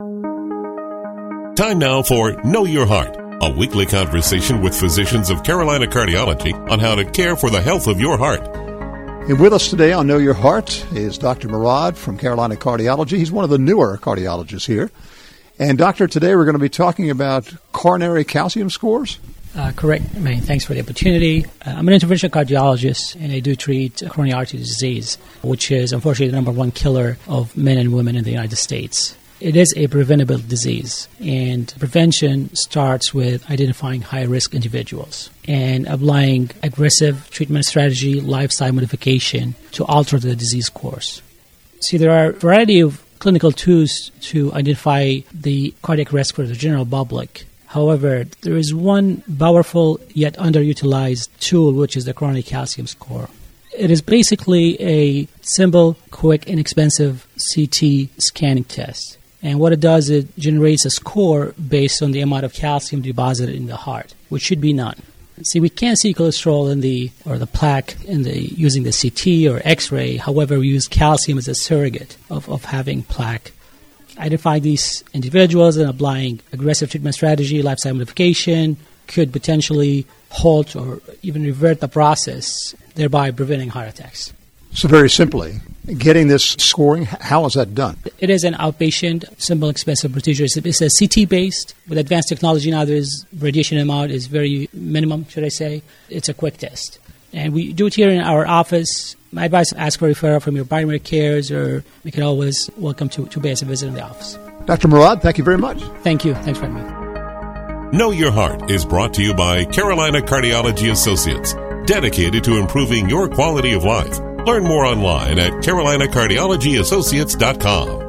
Time now for Know Your Heart, a weekly conversation with physicians of Carolina Cardiology on how to care for the health of your heart. And with us today on Know Your Heart is Dr. Murad from Carolina Cardiology. He's one of the newer cardiologists here. And doctor, today we're going to be talking about coronary calcium scores. Correct. Thanks for the opportunity. I'm an interventional cardiologist, and I do treat coronary artery disease, which is unfortunately the number one killer of men and women in the United States. It is a preventable disease, and prevention starts with identifying high-risk individuals and applying aggressive treatment strategy, lifestyle modification to alter the disease course. See, there are a variety of clinical tools to identify the cardiac risk for the general public. However, there is one powerful yet underutilized tool, which is the coronary calcium score. It is basically a simple, quick, inexpensive CT scanning test. And what it does, it generates a score based on the amount of calcium deposited in the heart, which should be none. See, we can't see cholesterol in the plaque using the CT or X-ray. However, we use calcium as a surrogate of having plaque. Identifying these individuals and applying aggressive treatment strategy, lifestyle modification, could potentially halt or even revert the process, thereby preventing heart attacks. So very simply, getting this scoring, how is that done? It is an outpatient, simple, expensive procedure. It's a CT-based. With advanced technology now, there's radiation amount is very minimum, should I say. It's a quick test. And we do it here in our office. My advice is ask for a referral from your primary cares, or we can always welcome to pay us a visit in the office. Dr. Murad, thank you very much. Thank you. Thanks for having me. Know Your Heart is brought to you by Carolina Cardiology Associates, dedicated to improving your quality of life. Learn more online at carolinacardiologyassociates.com.